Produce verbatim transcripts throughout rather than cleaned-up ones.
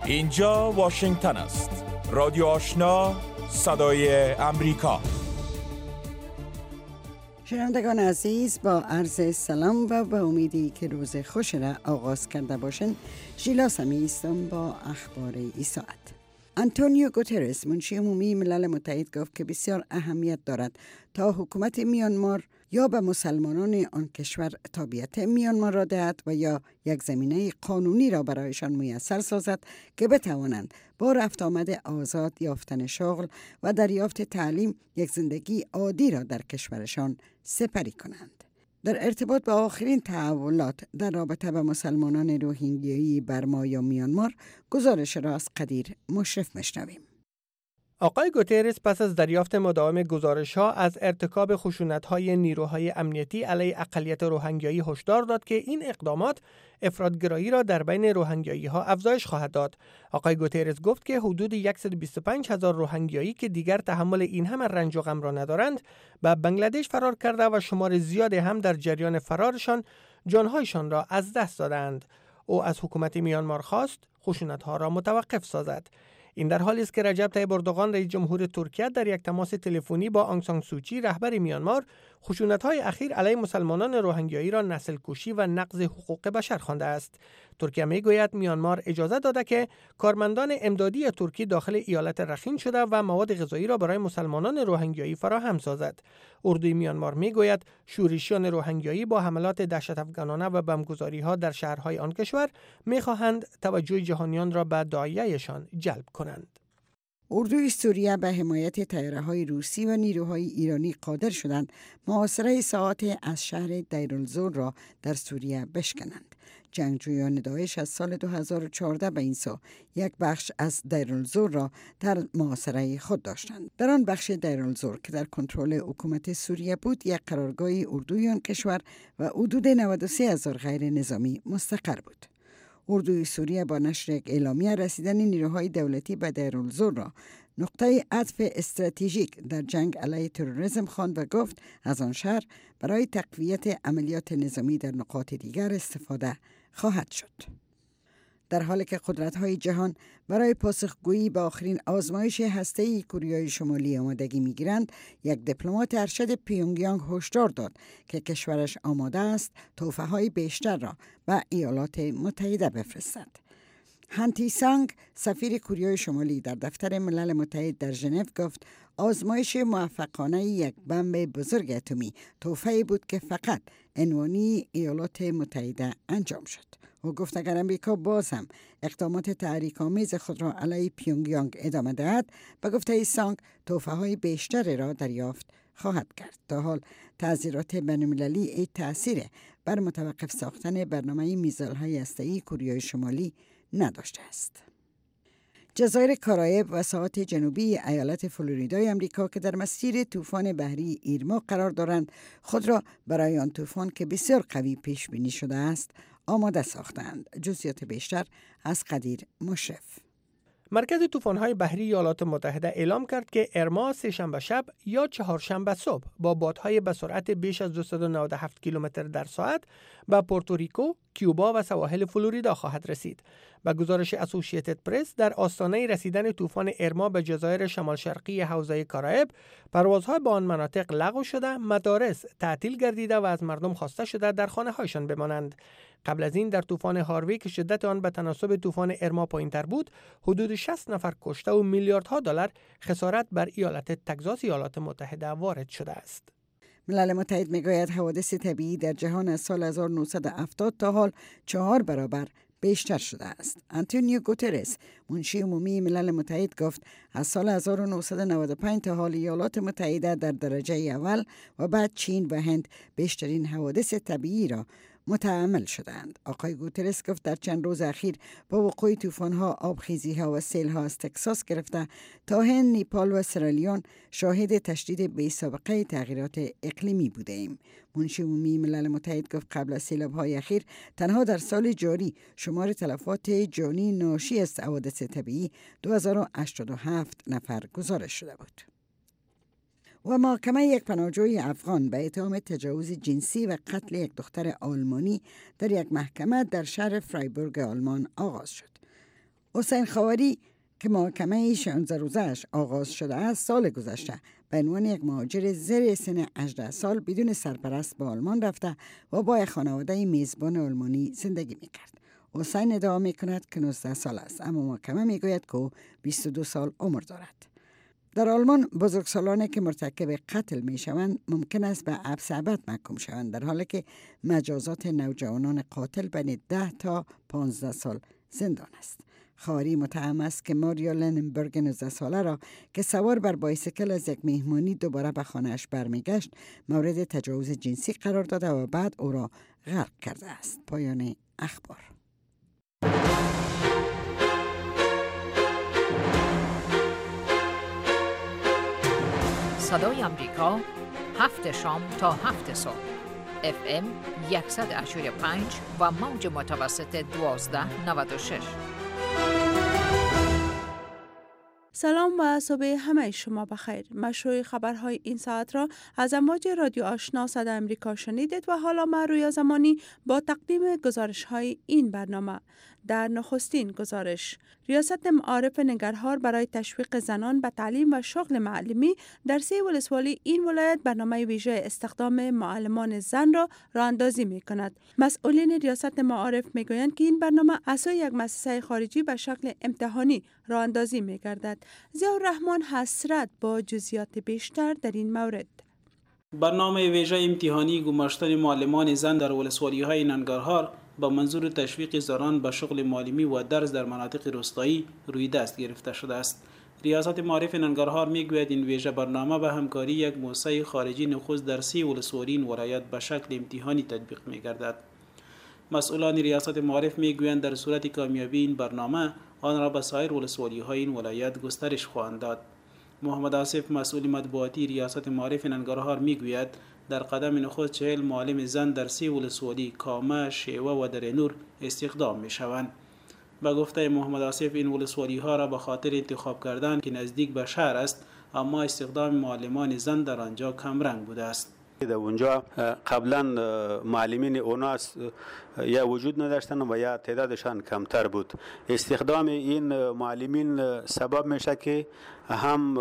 اینجا واشنگتن است. رادیو آشنا، صدای امریکا. شنوندگان عزیز، با عرض سلام و به امیدی که روز خوش را آغاز کرده باشند، ژیلا سمی هستم با اخبار این ساعت. آنتونیو گوترس، منشی عمومی ملل متحد، گفت که بسیار اهمیت دارد تا حکومت میانمار یا به مسلمانان آن کشور تابعیت میانمار را دهد و یا یک زمینه قانونی را برایشان میسر سازد که بتوانند با رفت آمد آزاد، یافتن شغل و دریافت تعلیم یک زندگی عادی را در کشورشان سپری کنند. در ارتباط با آخرین تحولات در رابطه با مسلمانان روهینگیایی برما یا میانمار، گزارش را از قدیر مشرف میشنویم. آقای گوترس پس از دریافت مداوم گزارش‌ها از ارتکاب خشونت‌های نیروهای امنیتی علیه اقلیت روهینگیایی هشدار داد که این اقدامات افراط‌گرایی را در بین روهینگیایی‌ها افزایش خواهد داد. آقای گوترس گفت که حدود صد و بیست و پنج هزار روهینگیایی که دیگر تحمل این همه رنج و غم را ندارند، به بنگلادش فرار کرده و شمار زیادی هم در جریان فرارشان جان‌هایشان را از دست دادند. او از حکومت میانمار خواست خشونت‌ها را متوقف سازد. این در حالی است که رجب طیب اردوغان رئیس جمهور ترکیه در یک تماس تلفنی با آنگ سان سوچی رهبر میانمار خشونت‌های اخیر علیه مسلمانان روهینگیایی را نسل کشی و نقض حقوق بشر خوانده است. ترکیه میگوید میانمار اجازه داده که کارمندان امدادی ترکی داخل ایالت رخین شده و مواد غذایی را برای مسلمانان روهینگیایی فراهم سازد. اردوی میانمار میگوید شورشیان روهینگیایی با حملات دهشت افکنانه و بمبگذاری‌ها در شهرهای آن کشور میخواهند توجه جهانیان را به داعیه‌شان جلب کنند. اردوی سوریه به حمایت طیاره‌های روسی و نیروهای ایرانی قادر شدند محاصره ساعات از شهر دیرالزور را در سوریه بشکنند. جنگجویان داعش از سال دو هزار و چهارده به این سو یک بخش از دیرالزور را در محاصره خود داشتند. در آن بخش دیرالزور که در کنترل حکومت سوریه بود، یک قرارگاه اردوی آن کشور و حدود نود و سه هزار غیر نظامی مستقر بود. اردوی سوریه با نشر یک اعلامیه رسیدن نیروهای دولتی به دیرالزور را نقطه عطف استراتژیک در جنگ علیه تروریسم خواند و گفت از آن شهر برای تقویت عملیات نظامی در نقاط دیگر استفاده خواهد شد. در حالی که قدرت‌های جهان برای پاسخگویی به آخرین آزمایش هسته‌ای کره شمالی آمادگی می‌گیرند، یک دیپلمات ارشد پیونگیانگ هشدار داد که کشورش آماده است تحفه‌های بیشتر را به ایالات متحده بفرستد. هانتی سانگ، سفیر کره شمالی در دفتر ملل متحد در ژنو، گفت آزمایش موفقانه یک بمب بزرگ اتمی تحفه‌ای بود که فقط عنوانی ایالات متحده انجام شد. او گفت اگر امریکا باز هم اقدامات تحریک‌آمیز خود را علیه پیونگیانگ ادامه دهد، به گفته سانگ تحفه‌های بیشتری را دریافت خواهد کرد. تا حال تعزیرات بین‌المللی ای تأثیر بر متوقف ساختن برنامه میزایل‌های هسته‌ای کره شمالی نداشته است. جزایر کارائیب و ساحات جنوبی ایالت فلوریدای امریکا که در مسیر طوفان بحری ایرما قرار دارند، خود را برای آن طوفان که بسیار قوی پیش بینی شده است آماده ساختند. جزئیات بیشتر از قدیر مشرف. مرکز طوفان‌های بحری ایالات متحده اعلام کرد که ارما سه‌شنبه شب یا چهارشنبه صبح با بادهای به سرعت بیش از دویست و نود و هفت کیلومتر در ساعت به پورتوریکو، کیوبا و سواحل فلوریدا خواهد رسید. به گزارش اسوسییتد پرس، در آستانه رسیدن طوفان ارما به جزایر شمال شرقی حوزه کارائیب، پروازها به آن مناطق لغو شده، مدارس تعطیل گردیده و از مردم خواسته شده در خانه‌هایشان بمانند. قبل از این در طوفان هاروی که شدت آن به تناسب طوفان ارما پایین‌تر بود، حدود شصت نفر کشته و میلیاردها دلار خسارت بر ایالت تگزاس ایالات متحده وارد شده است. ملل متحد میگوید حوادث طبیعی در جهان از سال هزار و نهصد و هفتاد تا حال چهار برابر بیشتر شده است. آنتونیو گوترس، منشی عمومی ملل متحد، گفت از سال هزار و نهصد و نود و پنج تا حال ایالات متحده در درجه اول و بعد چین و هند بیشترین حوادث طبیعی را متحمل شدند. آقای گوترس گفت در چند روز اخیر با وقوع طوفان‌ها، آبخیزی‌ها و سیل‌ها از تگزاس گرفته تا هند، نیپال و سرالیون شاهد تشدید بی‌سابقه تغییرات اقلیمی بودیم. منشی عمومی ملل متحد گفت قبل از سیلاب‌های اخیر تنها در سال جاری شمار تلفات جانی ناشی از حوادث طبیعی دو هزار و هشتاد و هفت نفر گزارش شده بود. و محاکمه یک پناهجوی افغان به اتهام تجاوز جنسی و قتل یک دختر آلمانی در یک محکمه در شهر فرایبورگ آلمان آغاز شد. حسین خواری که محاکمه شانزده روزه‌اش آغاز شده است، سال گذشته به عنوان یک مهاجر زیر سن هجده سال بدون سرپرست به آلمان رفته و با یک خانواده میزبان آلمانی زندگی میکرد. حسین ادعا میکند که نوزده سال است، اما محکمه میگوید که او بیست و دو سال عمر دارد. در آلمان بزرگسالانی که مرتکب قتل میشوند ممکن است به حبس ابد محکوم شوند، در حالی که مجازات نوجوانان قاتل بین ده تا پانزده سال زندان است. خواری متهم است که ماریا لننبرگ نوزده ساله را که سوار بر بایسیکل از یک مهمانی دوباره به خانه‌اش برمیگشت مورد تجاوز جنسی قرار داده و بعد او را غرق کرده است. پایان اخبار. صدای امریکا، هفت شام تا هفت صبح، اف ام صد و هشتاد و پنج و موج متوسط دوازده نود و شش. سلام و صبح همه شما بخیر. مشروع خبرهای این ساعت را از امواج رادیو آشنا صدای امریکا شنیدید و حالا من رویا زمانی با تقدیم گزارش های این برنامه. در نخستین گزارش، ریاست معارف ننگرهار برای تشویق زنان به تعلیم و شغل معلمی در سه ولسوالی این ولایت برنامه ویژه استخدام معلمان زن را راه اندازی می کند. مسئولین ریاست معارف می گویند که این برنامه از سوی یک مؤسسه خارجی به شکل امتحانی راه اندازی می گردد. ضیاءالرحمن حسرت با جزئیات بیشتر در این مورد. برنامه ویژه امتحانی گماشتن معلمان زن در ولسوالی‌های ننگرهار با منظور تشویق زنان به شغل معلمی و درس در مناطق روستایی روی دست گرفته شده است. ریاست معارف ننگرهار میگوید این ویژه برنامه به همکاری یک مؤسسه خارجی نخست در سی ولسوالی این ولایت به شکل امتحانی تطبیق می‌گردد. مسئولان ریاست معارف میگویند در صورت کامیابی این برنامه آن را به سایر ولسوالی‌های این ولایت گسترش خواهند داد. محمد آصف مسئول مطبوعاتی ریاست معارف ننگرهار میگوید در قدم نخست چهل معلم زن در سی ولسوالی کامه، شیوه و درنور استخدام می شوند. به گفته محمد آصف این ولسوالی ها را به خاطر انتخاب کردن که نزدیک به شهر است، اما استخدام معلمان زن در آنجا کمرنگ بوده است. در اونجا قبلا معلمین اوناس یا وجود نداشتن و یا تعدادشان کمتر بود. استخدام این معلمین سبب میشه که هم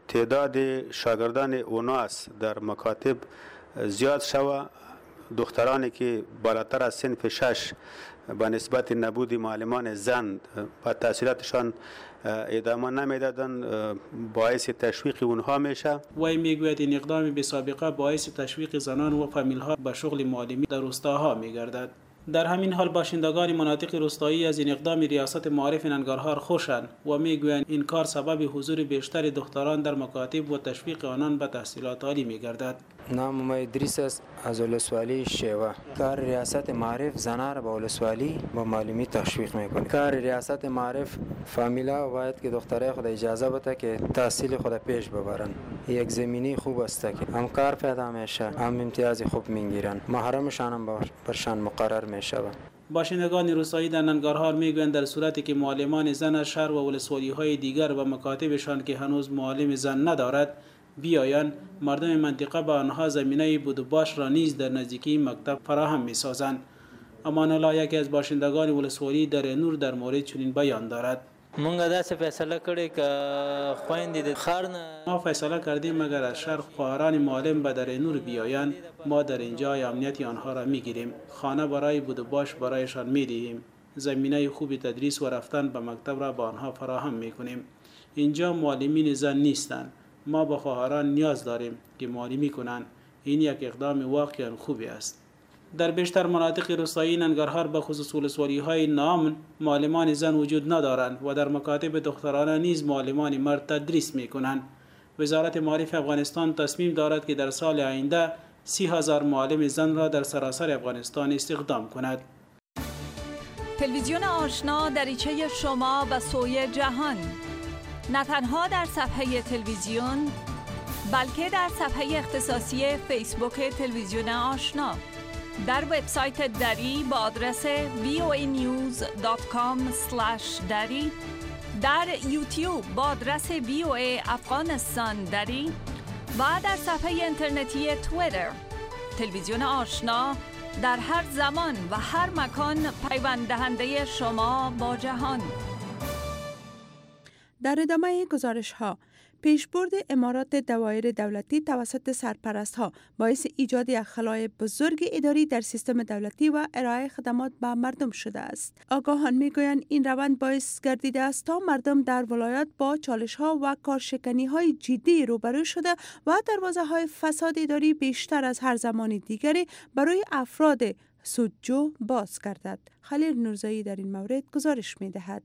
تعداد شاگردان اوناس در مکاتب زیاد شوه، دخترانی که بالاتر از صنف شش به نسبت نبود معلمان زن و تحصیلاتشان ادامه نمیدادن باعث تشویق اونها میشه. وی میگوید این اقدام بی سابقه باعث تشویق زنان و فامیلها به شغل معلمی در روستاها میگردد. در همین حال باشندگان مناطق روستایی از این اقدام ریاست معارف ننگرهار خوشند و میگویند این کار سبب حضور بیشتر دختران در مکاتب و تشویق آنان به تحصیلات عالی میگردد. نام ما ادریس است، از ولسوالی شیوه. کار ریاست معارف زنان را به ولسوالی با معلمی تشویق میکنه. کار ریاست معارف فامیلا باید که دخترای خود اجازه بده که تحصیل خود پیش ببرن. یک زمینی خوب است که هم کار پیدا میشه، هم امتیاز خوب میگیرن، محرمشان هم برشان مقرر میشود. باشندگان روستایی در ننگرهار میگویند در صورتی که معلمان زن شهر و ولسوالی‌های دیگر و مکاتبشان که هنوز معلم زن ندارد بیایند، مردم منطقه به آنها زمینه بود و باش را نیز در نزدیکی مکتب فراهم می‌سازند. امان الله یکی از باشندگان ولسوالی در نور در مورد چنین بیان دارد. مونږ داسې فیصله کړې که خویندې د ښار نه ما فیصله کردیم اگر از شهر خواهران معلم به در نور بیایند ما در اینجا امنیت آنها را میگیریم، خانه برای بود و باش برایشان میدهیم، زمینه خوب تدریس و رفتن به مکتب را به آنها فراهم میکنیم. اینجا معلمین زن نیستند، ما به خواهران نیاز داریم که معلمی کنند. این یک اقدام واقعا خوبی است. در بیشتر مناطق روستایی ننگرهار به خصوص ولسوالی‌های ناامن معلمان زن وجود ندارند و در مکاتب دخترانه نیز معلمان مرد تدریس می‌کنند. وزارت معارف افغانستان تصمیم دارد که در سال آینده سی هزار معلم زن را در سراسر افغانستان استخدام کند. تلویزیون آشنا دریچه شما به سوی جهان، نه تنها در صفحه تلویزیون بلکه در صفحه اختصاصی فیسبوک تلویزیون آشنا، در وبسایت دری با آدرس وی او ای نیوز دات کام اسلش دری، در یوتیوب با آدرس وی او ای افغانستان دری و در صفحه اینترنتی توییتر. تلویزیون آشنا در هر زمان و هر مکان پیوند دهنده شما با جهان. در ادامه گزارش ها، پیشبرد امارات دوایر دولتی توسط سرپرست ها باعث ایجاد یک خلای بزرگ اداری در سیستم دولتی و ارائه خدمات به مردم شده است. آگاهان میگویند این روند باعث گردیده است تا مردم در ولایت با چالش ها و کارشکنی های جدی روبرو شده و دروازه های فساد اداری بیشتر از هر زمان دیگری برای افراد سودجو باز گردد. خلیل نورزایی در این مورد گزارش می دهد.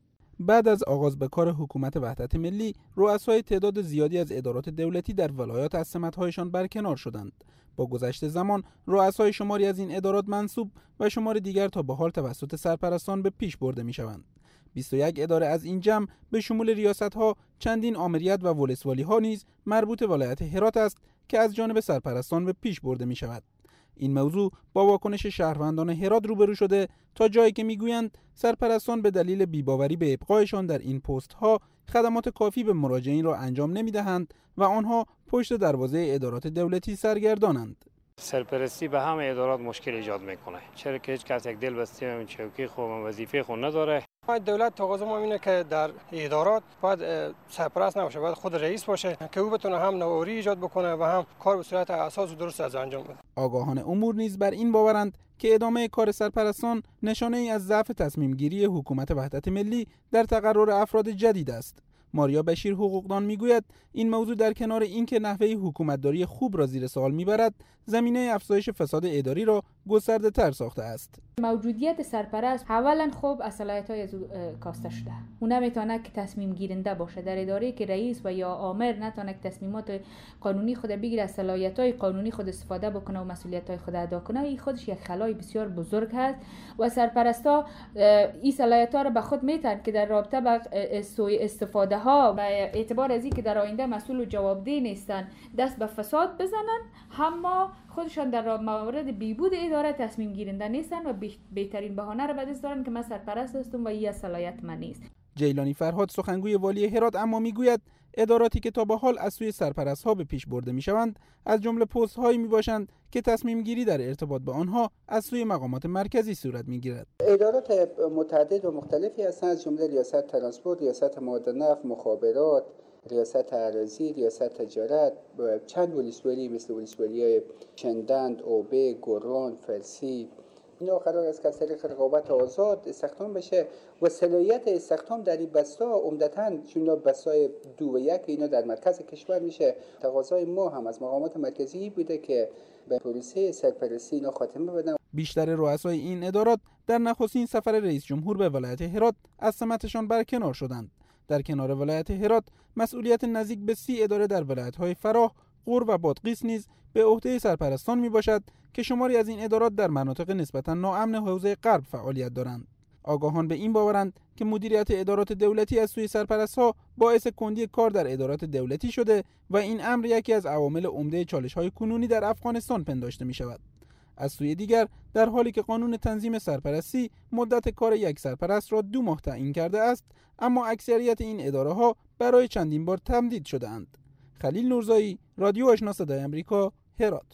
بعد از آغاز به کار حکومت وحدت ملی، رؤسای تعداد زیادی از ادارات دولتی در ولایات از سمت‌هایشان برکنار شدند. با گذشت زمان، رؤسای شماری از این ادارات منصوب و شمار دیگر تا به حال توسط سرپرستان به پیش برده می‌شوند. بیست و یک اداره از این جمع به شمول ریاست‌ها، چندین آمریت و ولسوالی‌ها نیز مربوط ولایت هرات است که از جانب سرپرستان به پیش برده می‌شود. این موضوع با واکنش شهروندان هرات روبرو شده تا جایی که میگویند سرپرستان به دلیل بی‌باوری به ابقایشان در این پست ها خدمات کافی به مراجعین را انجام نمیدهند و آنها پشت دروازه ادارات دولتی سرگردانند. سرپرستی به همه ادارات مشکل ایجاد میکنه، چرا که هیچ کس یک دل بسته همین چوکی خوب وظیفه خود نداره. دولت تقاضا ما اینه که در ادارات باید سرپرست نباشه، باید خود رئیس باشه که او بتونه هم نوآوری ایجاد بکنه و هم کار به صورت اساس و درست از انجام بده. آگاهان امور نیز بر این باورند که ادامه کار سرپرستان نشانه ای از ضعف تصمیم گیری حکومت وحدت ملی در تقرر افراد جدید است. ماریا بشیر حقوقدان میگوید این موضوع در کنار اینکه نحوه حکومتداری خوب را زیر سوال میبرد، زمینه افزایش فساد اداری را گسترده تر ساخته است. موجودیت سرپرست اولا خوب از صلاحیت‌های از کاسته شده. اون نمیتونه که تصمیم گیرنده باشه در اداره که رئیس و یا آمر نتونه که تصمیمات قانونی خود بگیره، از صلاحیت‌های قانونی خود استفاده بکنه و مسئولیت‌های خود ادا کنه. این خودش یک خلای بسیار بزرگ هست و سرپرستا این صلاحیت‌ها را به خود میتن که در رابطه با سوء استفاده ها و اعتبار از این که در آینده مسئول و جوابدeh نیستن دست به فساد بزنن، اما خودشان در موارد بیبود اداره تصمیم گیرنده نیستن و بهترین بهانه را به دست دارن که من سرپرست هستم و این صلاحیت من نیست. جیلانی فرهاد سخنگوی والی هرات اما میگوید اداراتی که تا به حال از سوی سرپرست ها به پیش برده میشوند از جمله پست هایی میباشند که تصمیم گیری در ارتباط به آنها از سوی مقامات مرکزی صورت میگیرد. ادارات متعدد و مختلفی هستند از جمله ریاست ترانسپورت، ریاست معادن نفت، مخابرات، ریاست اراضی، ریاست تجارت، چند ولسوالی مثل ولسوالی‌های چندند، اوبه، گران، فرسی، اینا قرار است که از طریق رقابت آزاد استخدام بشه و صلاحیت استخدام در این بستا عمدتاً چون بستای دو و یک اینا در مرکز کشور میشه. تقاضای ما هم از مقامات مرکزی بوده که به پروسه سرپرستی اینا خاتمه بدن. بیشتر رؤسای این ادارات در نخستین سفر رئیس جمهور به ولایت هرات از سمتشان برکنار شدند. در کنار ولایت هرات مسئولیت نزدیک به سی اداره در ولایت‌های فراه، غور و بادغیس نیز به عهده سرپرستان میباشد که شماری از این ادارات در مناطق نسبتاً ناامن حوزه غرب فعالیت دارند. آگاهان به این باورند که مدیریت ادارات دولتی از سوی سرپرست‌ها باعث کندی کار در ادارات دولتی شده و این امر یکی از عوامل عمده چالش‌های کنونی در افغانستان پنداشته می‌شود. از سوی دیگر در حالی که قانون تنظیم سرپرستی مدت کار یک سرپرست را دو ماه تعیین کرده است، اما اکثریت این اداره‌ها برای چندین بار تمدید شده‌اند. خلیل نورزایی، رادیو آشنا صدای آمریکا، هرات.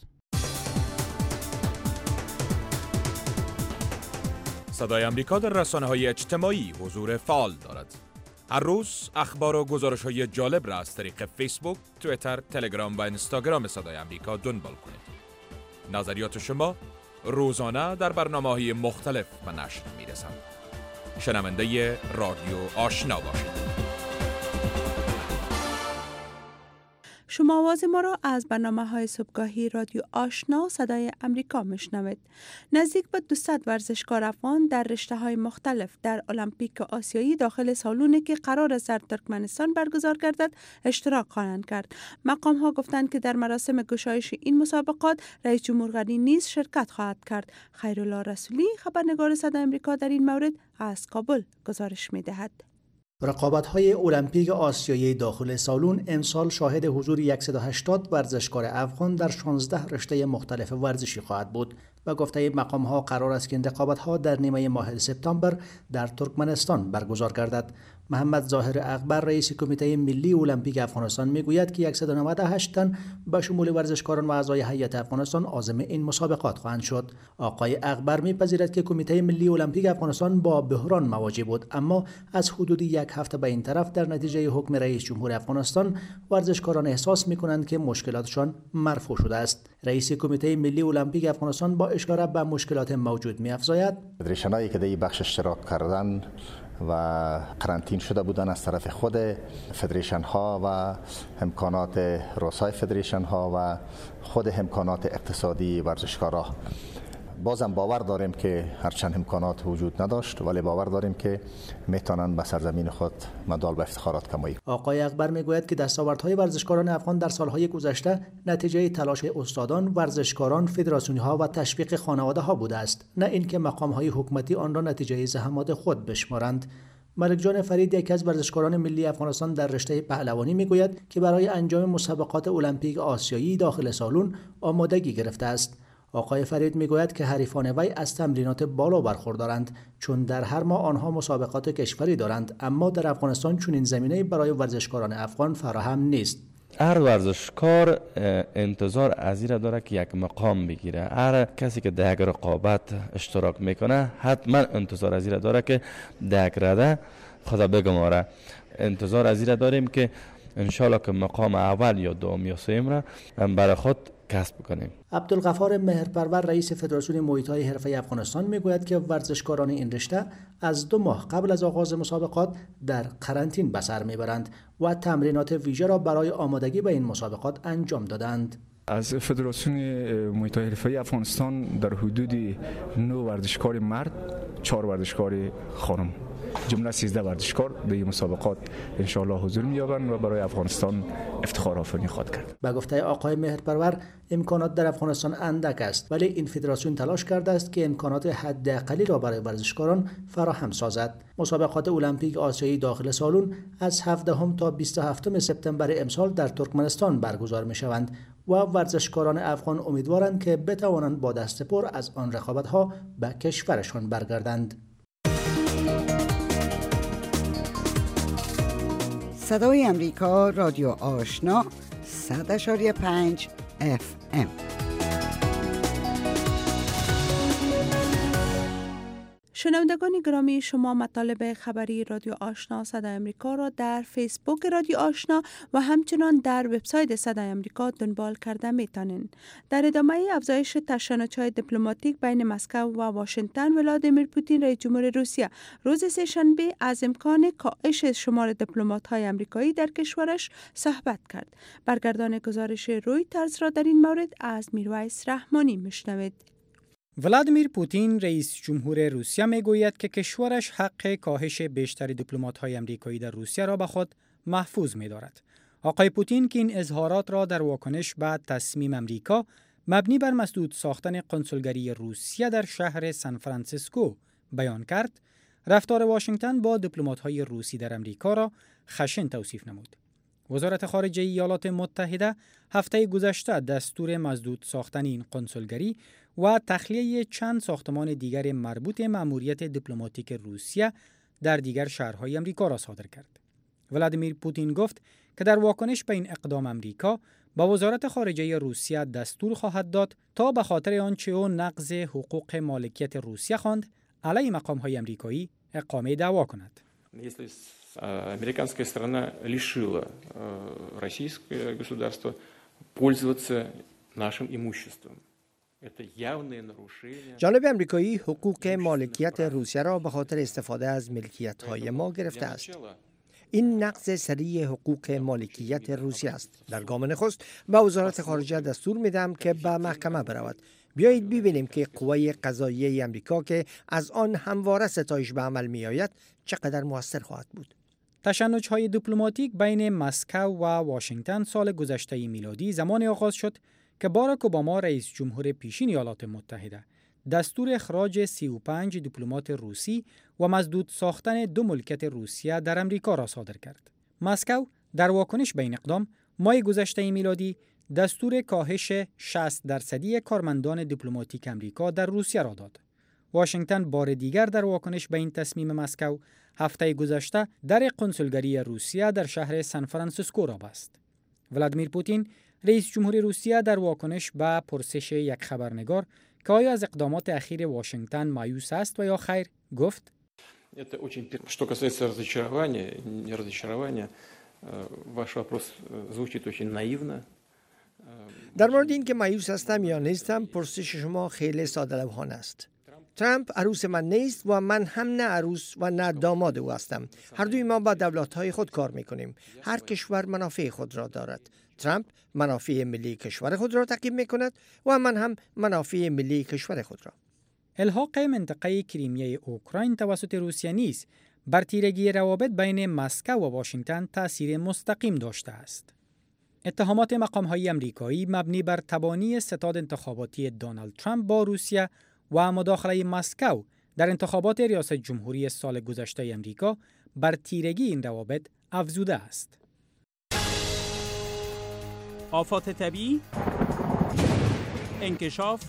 صدای آمریکا در رسانه‌های اجتماعی حضور فعال دارد. هر روز اخبار و گزارش‌های جالب را از طریق فیسبوک، توییتر، تلگرام و اینستاگرام صدای آمریکا دنبال کنید. نظریات شما روزانه در برنامه‌های مختلف به نشر می‌رسند. شنونده رادیو آشنا باشید. شما آواز ما را از برنامه های صبحگاهی رادیو آشنا صدای امریکا میشنوید. نزدیک به دویست ورزشکار افغان در رشته های مختلف در المپیک آسیایی داخل سالونی که قرار است در ترکمنستان برگزار گردد اشتراک خواهند کرد. مقام ها گفتند که در مراسم گشایش این مسابقات رئیس جمهور غنی نیز شرکت خواهد کرد. خیرالله رسولی خبرنگار صدای امریکا در این مورد از کابل گزارش می‌دهد. رقابت‌های المپیک آسیایی داخل سالون امسال شاهد حضور صد و هشتاد ورزشکار افغان در شانزده رشته مختلف ورزشی خواهد بود و گفته مقام‌ها قرار است که این رقابت‌ها در نیمه ماه سپتامبر در ترکمنستان برگزار گردد. محمد ظاهر اکبر رئیس کمیته ملی المپیک افغانستان میگوید که صد و نود و هشت تن به شمول ورزشکاران و اعضای هیئت افغانستان عازم این مسابقات خواهند شد. آقای اکبر میپذیرد که کمیته ملی المپیک افغانستان با بحران مواجه بود، اما از حدود یک هفته به این طرف در نتیجه حکم رئیس جمهور افغانستان ورزشکاران احساس میکنند که مشکلاتشان مرفوع شده است. رئیس کمیته ملی المپیک افغانستان با اشاره به مشکلات موجود می‌افزاید: فدریشن‌هایی که در این بخش اشتراک کردن و قرنطین شده بودن از طرف خود فدریشن ها و امکانات رؤسای فدریشن ها و خود امکانات اقتصادی ورزشکارا، بازم باور داریم که هرچند امکانات وجود نداشت ولی باور داریم که میتونن به سرزمین خود مدال به افتخارات کمایی. آقای اکبر میگوید که دستاوردهای ورزشکاران افغان در سالهای گذشته نتیجه تلاش استادان، ورزشکاران، فدراسیون‌ها و تشویق خانواده‌ها بوده است، نه اینکه مقام‌های حکومتی آن را نتیجه زحمات خود بشمارند. ملک جان فرید، یکی از ورزشکاران ملی افغانستان در رشته پهلوانی، میگوید که برای انجام مسابقات المپیک آسیایی داخل سالن آمادگی گرفته است. آقای فرید میگوید که حریفان وی از تمرینات بالا برخوردارند، چون در هر ماه آنها مسابقات کشوری دارند، اما در افغانستان چنین زمینه‌ای برای ورزشکاران افغان فراهم نیست. هر ورزشکار انتظار از این داره که یک مقام بگیره. هر کسی که در یک رقابت اشتراک میکنه حتما انتظار از این داره که در یک رده خدا بگماره. انتظار از این داریم که انشالله که مقام اول یا دوم یا سوم را برای خود کسب کنیم. عبدالغفار مهرپرور، رئیس فدراسیون محیط‌های حرفه‌ای افغانستان، میگوید که ورزشکاران این رشته از دو ماه قبل از آغاز مسابقات در قرنطین به سر میبرند و تمرینات ویژه را برای آمادگی به این مسابقات انجام دادند. از فدراسیون محیط‌های حرفه‌ای افغانستان در حدود نه ورزشکار مرد، چهار ورزشکار خانم، جمله سیزده ورزشکار در این مسابقات انشاءالله حضور می‌یابند و برای افغانستان افتخار آفرینی خواهد کرد. به گفته آقای مهرپرور، امکانات در افغانستان اندک است، ولی این فدراسیون تلاش کرده است که امکانات حداقلی را برای ورزشکاران فراهم سازد. مسابقات المپیک آسیایی داخل سالن از هفدهم تا بیست و هفتم سپتامبر امسال در ترکمنستان برگزار می‌شوند و ورزشکاران افغان امیدوارند که بتوانند با دست پر از آن رقابت‌ها به کشورشان برگردند. صدای امریکا، رادیو آشنا، صد اشاری پنج اف ام. شنوندگان گرامی، شما مطالب خبری رادیو آشنا صدای امریکا را در فیسبوک رادیو آشنا و همچنان در وبسایت صدای امریکا دنبال کرده میتونین. در ادامه افزایش تشنج‌های دیپلماتیک بین مسکو و واشنگتن، ولادیمیر پوتین رئیس جمهور روسیه روز سه‌شنبه از امکان کاهش شمار دیپلمات‌های آمریکایی در کشورش صحبت کرد. برگردان گزارش رویترز را در این مورد از میرویس رحمانی میشنوید. ولادیمیر پوتین رئیس جمهور روسیه میگوید که کشورش حق کاهش بیشتر دیپلمات‌های آمریکایی در روسیه را به خود محفوظ می‌دارد. آقای پوتین که این اظهارات را در واکنش به تصمیم آمریکا مبنی بر مسدود ساختن قنسولگری روسیه در شهر سان فرانسیسکو بیان کرد، رفتار واشنگتن با دیپلمات‌های روسی در آمریکا را خشن توصیف نمود. وزارت خارجه ایالات متحده هفته گذشته دستور مسدود ساختن این قنسولگری و تخلیه چند ساختمان دیگر مربوط مأموریت دیپلماتیک روسیه در دیگر شهرهای آمریکا را صادر کرد. ولادیمیر پوتین گفت که در واکنش به این اقدام آمریکا با وزارت خارجه روسیه دستور خواهد داد تا به خاطر آنچه او نقض حقوق مالکیت روسیه خواند علیه مقام‌های آمریکایی اقامه دعوا کند. Американская страна лишила российское государство пользоваться нашим имуществом. Это явное нарушение. جانب آمریکایی حقوق مالکیت روسیه را به خاطر استفاده از ملکیت‌های ما گرفته است. این نقض سریع حقوق مالکیت روسیه است. در گام نخست به وزارت خارجه دستور میدم که به محکمه برود. بیایید ببینیم که قوه قضاییه آمریکا که از آن همواره ستایش به عمل می‌آید چقدر موثر خواهد بود. تشنج‌های دیپلماتیک بین مسکو و واشنگتن سال گذشته میلادی زمان آغاز شد که باراک اوباما رئیس جمهور پیشین ایالات متحده دستور اخراج سی و پنج دیپلمات روسی و مسدود ساختن دو ملکیت روسیه در امریکا را صادر کرد. مسکو در واکنش به این اقدام ماه گذشته میلادی دستور کاهش شصت درصدی کارمندان دیپلماتیک امریکا در روسیه را داد. واشنگتن بار دیگر در واکنش به این تصمیم مسکو هفته گذشته در کنسولگری روسیه در شهر سان فرانسیسکو را بست. ولادیمیر پوتین رئیس جمهور روسیه در واکنش به پرسش یک خبرنگار که آیا از اقدامات اخیر واشنگتن مایوس است و یا خیر گفت: Это очень что касается разочарования, не разочарования, ваш вопрос звучит очень наивно. در مورد این که مایوس هستم یا نیستم، پرسش شما خیلی ساده لوحانه است. ترامپ عروس من نیست و من هم نه عروس و نه داماد او هستم. هر دوی ما با دولت‌های خود کار می‌کنیم. هر کشور منافع خود را دارد. ترامپ منافع ملی کشور خود را تعقیب می‌کند و من هم منافع ملی کشور خود را. الحاق منطقه کریمیای اوکراین توسط روسیه نیز بر تیرگی روابط بین مسکو و واشنگتن تأثیر مستقیم داشته است. اتهامات مقام‌های آمریکایی مبنی بر تبانی ستاد انتخاباتی دونالد ترامپ با روسیه و مداخله مسکو در انتخابات ریاست جمهوری سال گذشته آمریکا بر تیرگی این روابط افزوده است. آفات طبیعی، انکشاف،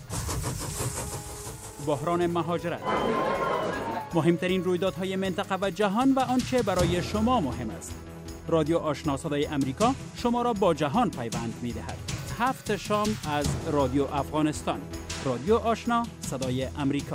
بحران مهاجرت، مهمترین رویدادهای منطقه و جهان و آنچه برای شما مهم است. رادیو آشنا صدای امریکا شما را با جهان پیوند می‌دهد. هفت شام از رادیو افغانستان. رادیو آشنا صدای امریکا.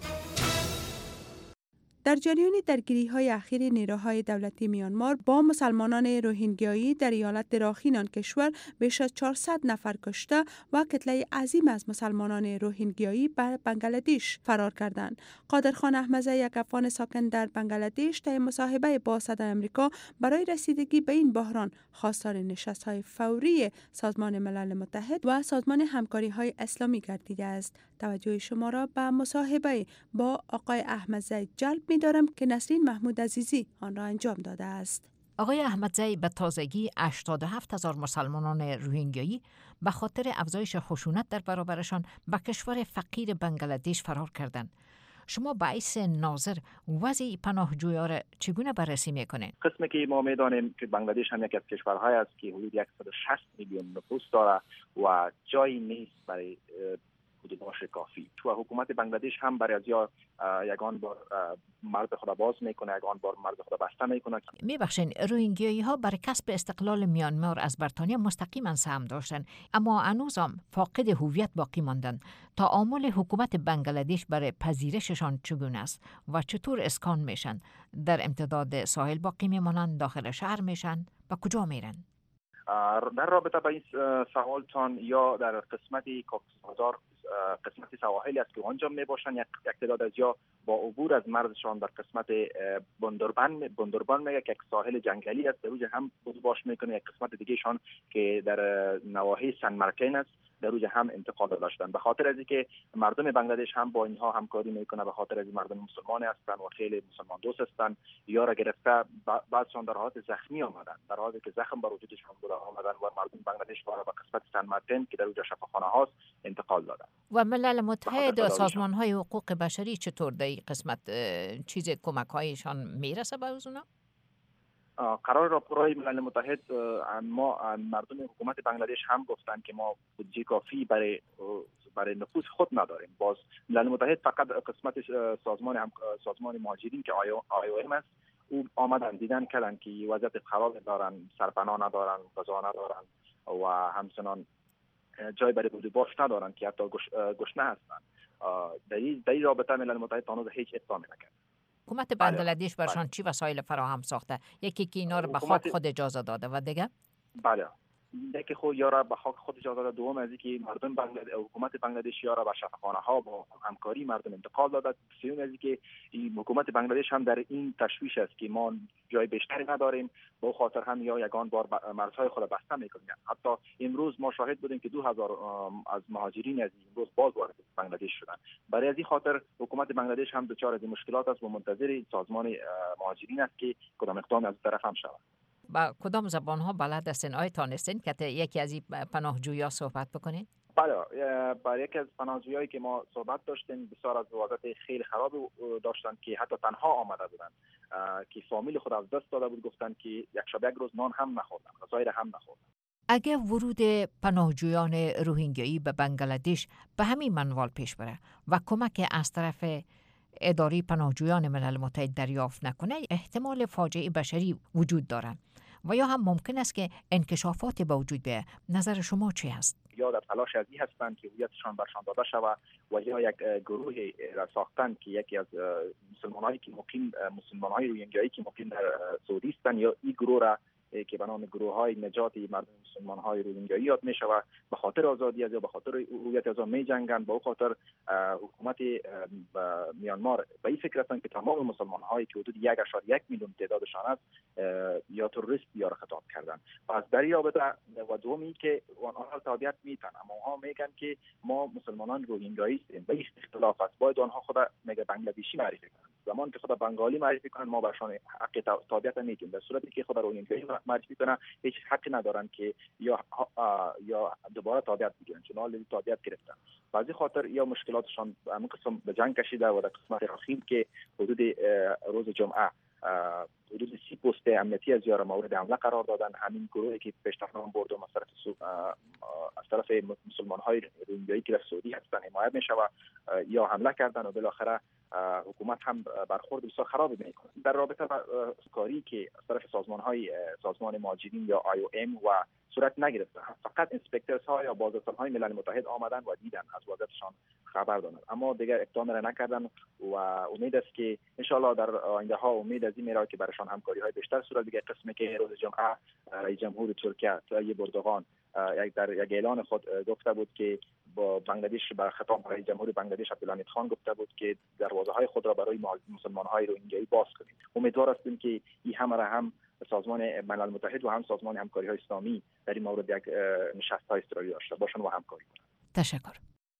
در جریان درگیری‌های اخیر نیروهای دولتی میانمار با مسلمانان روهینگیایی در ایالت راخین آن کشور بیش از چهارصد نفر کشته و کتله عظیم از مسلمانان روهینگیایی به بنگلادش فرار کردند. قادرخان احمدزی، یک افغان ساکن در بنگلادش، در مصاحبه با صدای امریکا برای رسیدگی به این بحران خواستار نشست‌های فوری سازمان ملل متحد و سازمان همکاری‌های اسلامی گردیده است. توجه شما را به مصاحبه با آقای احمدزی جلب می‌دارم که نسرین محمود عزیزی آن را انجام داده است. آقای احمدزی به تازگی هشتاد و هفت هزار مسلمانان روهینگیایی به خاطر افزایش خشونت در برابرشان به کشور فقیر بنگلادش فرار کردند. شما باعث ناظر وضع پناهجویان را چگونه بررسی میکنین؟ قسمی که ما میدانیم که بنگلادش هم یکی از کشورهای است که حدود صد و شصت میلیون نفوس داره و جایی نیست برای حدودش کافی و حکومت بنگلادش هم برای از یا یگان بار مرد خود باز میکنه، یگان بار مرد خود بسته میکنه. میبخشین، روهینگیایی ها برای کسب استقلال میانمار از بریتانیا مستقیما سهم داشتن، اما هنوزم فاقد هویت باقی ماندن. تعامل حکومت بنگلادش برای پذیرششان چگونه است و چطور اسکان میشن؟ در امتداد ساحل باقی میمانند، داخل شهر میشن و کجا میرن؟ در رابطه با این سوالتان یا در قسمتی کاکسبازار قسمتی سواحلی است که آنجا می باشند، یک تعداد از یا با عبور از مرزشان در قسمت بندربن بندربن میگه که یک ساحل جنگلی است، در روز هم باش میکنه. یک قسمت دیگه شان که در نواحی سن مارتین است، در روز هم انتقال داشتن. به خاطر از اینکه مردم بنگلادش هم با اینها همکاری میکنه، به خاطر از مردم مسلمان هستند و خیلی مسلمان دوست هستند، یا را گرفته بعضشان در حالت زخمی آمدن، در حالی که زخم بر وجودشان بوده آمدن و مردم بنگلادش را به قسمت سن مارتین که در روز شفاخانه هاست انتقال دادن. و ملل متحد و سازمان های حقوق بشری چطور در این قسمت چیز کمک هایشان میرسه به اونا؟ قرار راپورهای ملل متحد ما مردم حکومت بنگلادش هم گفتن که ما بودجه کافی برای برای نفوذ خود نداریم. باز ملل متحد فقط قسمت سازمان هم سازمان مهاجرین که آی او ام است، او آمدن دیدن کردن که وضعیت خراب دارن، سرپناه ندارن، غذا ندارن و همچنان جای برای بود باش ندارن که حتی گشنه هستن. در این رابطه ملل متحد تا هنوز هیچ اقدامی نکرد. حکومت بنگلادش برشان چی وسایل فراهم ساخته؟ یکی که اینا رو به خاک خود اجازه داده و دیگه؟ بله، یکی خود یارا به خاک خود اجازه داده، دوم از اینکه مردم بنگلادش حکومت بنگلادش یارا به شفاخانه ها با همکاری مردم انتقال داده، سوم از اینکه حکومت بنگلادش هم در این تشویش است که ما جای بیشتری نداریم، با خاطر هم یا یگان بار مرزهای خود بسته میکنیم. حتی امروز ما شاهد بودیم که دو هزار از مهاجرین از امروز باز وارد بنگلادش شدن. برای از این خاطر حکومت بنگلادش هم دچار از مشکلات است و منتظر سازمان مهاجرین است که کدام اقدام از طرف هم شود. با کدام زبان ها بلد هستین؟ آیا تانستین که یکی از این پناهجویا صحبت بکنین؟ بله، با یکی از پناهجویایی که ما صحبت داشتیم، بسیار از وضعیت خیلی خراب داشتن که حتی تنها آمده بودن، که فامیل خود از دست داده بود، گفتن که یک شب یک روز نان هم نخوردن، غذای هم نخوردن. اگر ورود پناهجویان روهینگیایی به بنگلادش به همین منوال پیش بره و کمک از طرف اداره پناهجویان ملل متحد دریافت نکنه، احتمال فاجعه بشری وجود داره و یا هم ممکن است که انکشافات به وجود بیاید. نظر شما چی هست؟ یا در تلاش از این هستند که هویتشان برشان داده شود و یا یک گروه را ساختند که یکی از مسلمانایی که مقیم مسلمانای روهینگیایی که مقیم در سعودی هستند یا این گروه را که به نام گروه های نجات مردم مسلمان های روهینگیایی یاد می شود به خاطر آزادی از یا به خاطر هویت از آن می جنگند. به خاطر حکومت میانمار به این فکر هستند که تمام مسلمان هایی که حدود یک اشار یک میلیون تعدادشان است یا تروریست یا را خطاب کردند. پس در این رابطه و دومی که آنها تابعیت میتن، اما آنها میگن که ما مسلمانان روهینگیایی هستیم. به این اختلاف است، باید آنها خود میگه بنگلادشی معرفی کنند. زمان که خود بنگالی معرفی کنند ما برشان حق تابعیت نمیدیم. در صورتی که خود روهینگیایی معرفی کنند هیچ حقی ندارن که یا یا دوباره تابعیت بگیرن، چون حالا تابعیت گرفتن. بعضی خاطر یا مشکلاتشان همون قسم به جنگ کشیده و در قسمت اخیر که حدود روز جمعه حدود سی پست امنیتی از یار مورد حمله قرار دادن. همین گروهی که پیشنهاد برد و از طرف مسلمان های روهینگیایی که در سعودی هستند حمایت می شود یا حمله کردن و بالاخره حکومت هم برخورد بسیار خراب میکنه. در رابطه با کاری که از طرف سازمان های سازمان مهاجرین یا آی او ام و صورت نگرفته، فقط اینسپکتورز ها یا بازرسان های ملل متحد آمدن و دیدن، از وضعیتشان خبر دادن، اما دیگر اقدام را نکردن و امید است که ان شاء الله در آینده ها امید از این میره که برایشان همکاری های بیشتر صورت بگیرد. قسمی که روز جمعه رئیس جمهور ترکیه طایب اردوغان یک در یک اعلان خود گفته بود که با بنگلادش به خطاب رئیس جمهور بنگلادش عبدالحمید خان گفته بود که دروازه های خود را برای مسلمان های روهینگیایی باز کنید. امیدوار هستیم که این همه را هم سازمان ملل متحد و هم سازمان همکاری های اسلامی در این مورد یک نشست های اضطراری داشته باشند و همکاری کنند. تشکر.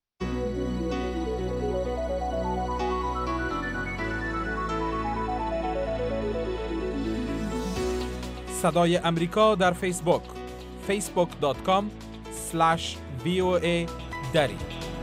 صدای امریکا در فیسبوک فیسبوک دات کام اسلش وی او ای دری.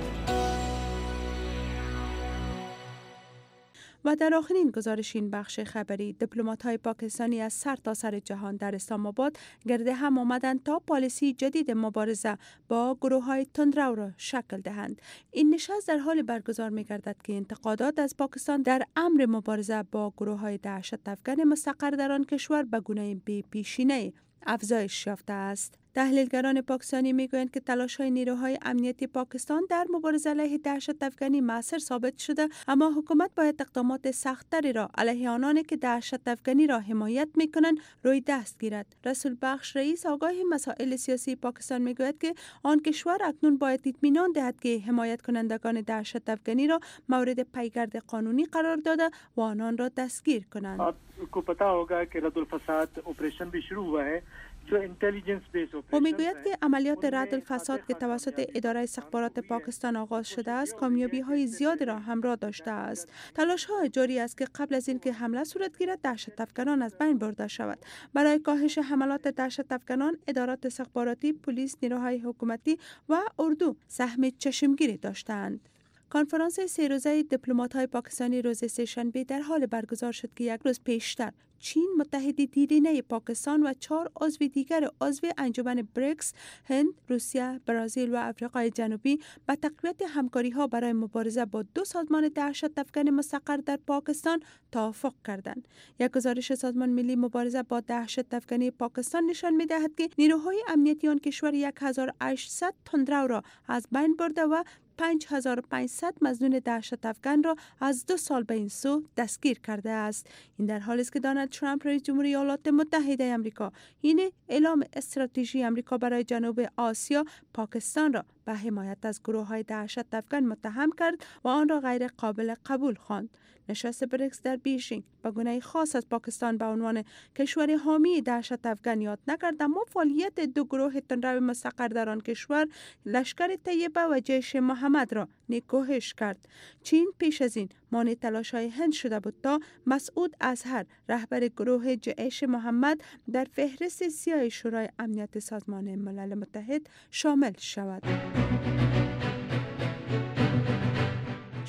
و در آخرین گزارش این بخش خبری، دیپلمات‌های پاکستانی از سر تا سر جهان در اسلام آباد گرد هم آمدند تا پالیسی جدید مبارزه با گروه‌های تندرو را شکل دهند. این نشست در حال برگزار می‌گردد که انتقادات از پاکستان در امر مبارزه با گروه‌های دهشت افکن مستقر در آن کشور به گونه بی‌پیشینه افزایش یافته است. تحلیلگران پاکستانی میگویند که تلاش‌های نیروهای امنیتی پاکستان در مبارزه علیه دهشت افکنی موثر ثابت شده، اما حکومت باید اقدامات سخت‌تری را علیه آنانی که دهشت افکنی را حمایت می‌کنند روی دست گیرد. رسول بخش رئیس آگاه مسائل سیاسی پاکستان میگوید که آن کشور اکنون باید اطمینان دهد که حمایت کنندگان دهشت افکنی را مورد پیگرد قانونی قرار داده و آنان را دستگیر کنند. आपको पता होगा कि रद्द-उल-फसाद ऑपरेशन भी शुरू हुआ है जो इंटेलिजेंस बेस او میگوید که عملیات رد الفساد که توسط اداره استخبارات پاکستان آغاز شده است کامیابی های زیادی را همراه داشته است. تلاش های جاری است که قبل از اینکه حمله صورت گیرد دهشت افکنان از بین برده شود. برای کاهش حملات دهشت افکنان ادارات استخباراتی، پلیس، نیروهای حکومتی و اردو سهم چشمگیری داشتند. کنفرانس سه روزه دیپلمات‌های پاکستانی روز سه‌شنبه در حال برگزار شد که یک روز پیشتر چین متحد دیرینه پاکستان و چهار عضو دیگر عضو انجمن بریکس، هند، روسیه، برزیل و آفریقای جنوبی به تقویت همکاری‌ها برای مبارزه با دو سازمان دهشت افکن مستقر در پاکستان توافق کردند. یک گزارش سازمان ملی مبارزه با دهشت افکنی پاکستان نشان می‌دهد که نیروهای امنیتی آن کشور هزار و هشتصد تندرو را از بین برده و پنج هزار و پانصد مظنون دهشت افکن را از دو سال به این سو دستگیر کرده است. این در حالی است که دونالد ترامپ رئیس جمهوری ایالات متحده آمریکا این اعلام استراتژی آمریکا برای جنوب آسیا پاکستان را به حمایت از گروه‌های دهشت افکن متهم کرد و آن را غیر قابل قبول خواند. نشست بریکس در بیژینگ به گونه خاص از پاکستان به عنوان کشور حامی دهشت افکن یاد نکرد، اما فعالیت دو گروه تندرو مستقر در آن کشور لشکر طیبه و جیش محمد را نکوهش کرد. چین پیش از این مانع تلاش‌های هند شده بود تا مسعود اظهر رهبر گروه جیش محمد در فهرست سیاه شورای امنیت سازمان ملل متحد شامل شود.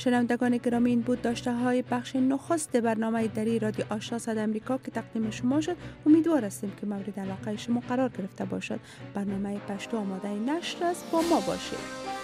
شنوندگان گرامی، این بود داشته های بخش نخست برنامه دری رادیو آشنا صدای امریکا که تقدیم شما شد. امیدوار هستیم که مورد علاقه شما قرار گرفته باشد. برنامه پشتو آماده نشر است، با ما باشید.